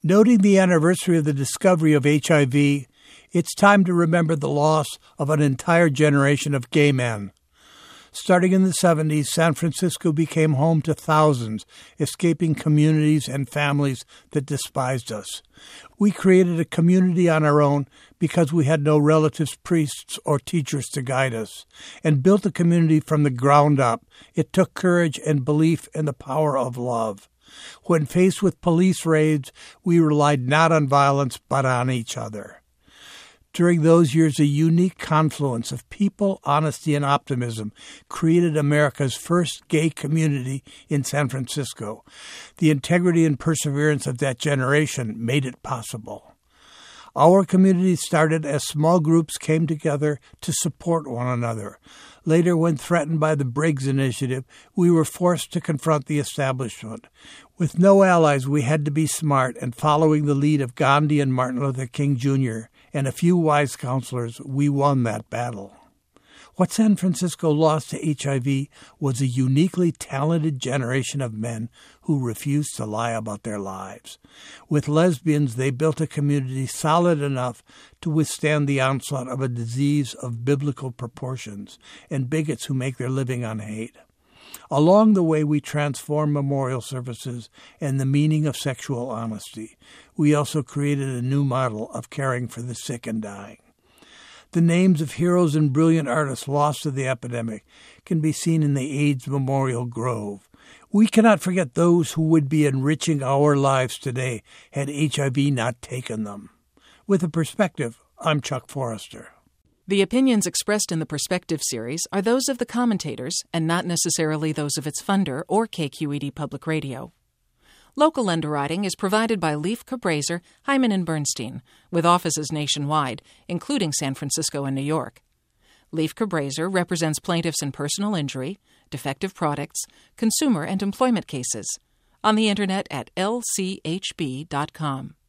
Noting the anniversary of the discovery of HIV, it's time to remember the loss of an entire generation of gay men. Starting in the 70s, San Francisco became home to thousands, escaping communities and families that despised us. We created a community on our own because we had no relatives, priests, or teachers to guide us, and built a community from the ground up. It took courage and belief in the power of love. When faced with police raids, we relied not on violence but on each other. During those years, a unique confluence of people, honesty, and optimism created America's first gay community in San Francisco. The integrity and perseverance of that generation made it possible. Our community started as small groups came together to support one another. Later, when threatened by the Briggs Initiative, we were forced to confront the establishment. With no allies, we had to be smart, and following the lead of Gandhi and Martin Luther King Jr., and a few wise counselors, we won that battle. What San Francisco lost to HIV was a uniquely talented generation of men who refused to lie about their lives. With lesbians, they built a community solid enough to withstand the onslaught of a disease of biblical proportions and bigots who make their living on hate. Along the way, we transformed memorial services and the meaning of sexual honesty. We also created a new model of caring for the sick and dying. The names of heroes and brilliant artists lost to the epidemic can be seen in the AIDS Memorial Grove. We cannot forget those who would be enriching our lives today had HIV not taken them. With a perspective, I'm Chuck Forrester. The opinions expressed in the Perspective series are those of the commentators and not necessarily those of its funder or KQED Public Radio. Local underwriting is provided by Leif Cabraser, Hyman & Bernstein, with offices nationwide, including San Francisco and New York. Leif Cabraser represents plaintiffs in personal injury, defective products, consumer and employment cases. On the Internet at lchb.com.